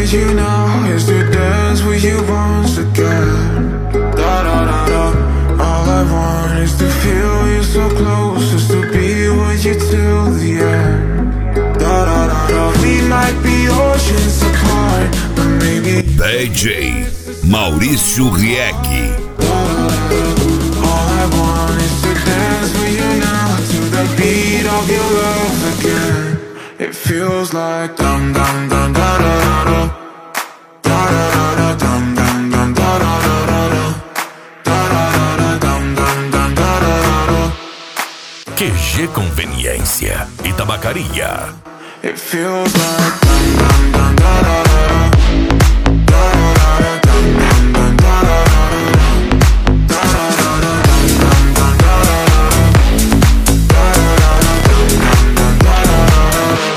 with you now is to dance with you once again. Da da da da. All I want is to feel you so close, just to be with you till the end. Da da da da. We might be oceans apart, but maybe DJ Maurício Riek. all I want is to dance with you now to the beat of your love again. It feels like dum dum dum da da da da da da da dum dum dum da da da da da da da dum dum dum da da da. QG Conveniência e Tabacaria. It feels like dum dum dum da da da da da da dum dum dum da da da da da da dum dum dum da da da dum dum dum da da da.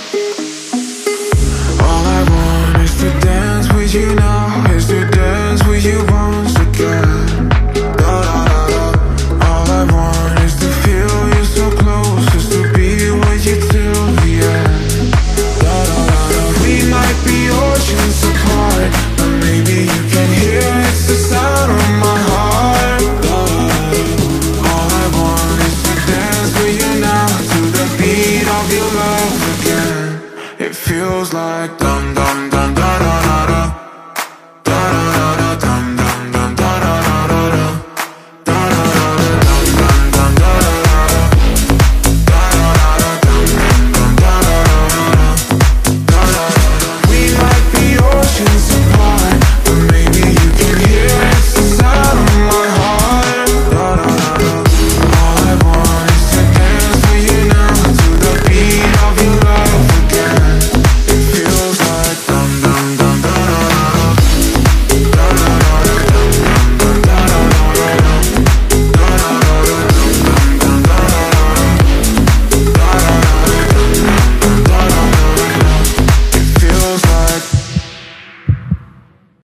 All I want is to dance with you now, is to dance with you once again. Da da da da. All I want is to feel you so close, just to be with you till the end. Da da da da. We might be oceans apart, but maybe you can hear it's the sound of my heart. Da da da da. All I want is to dance with you now to the beat of your love again. It feels like dum dum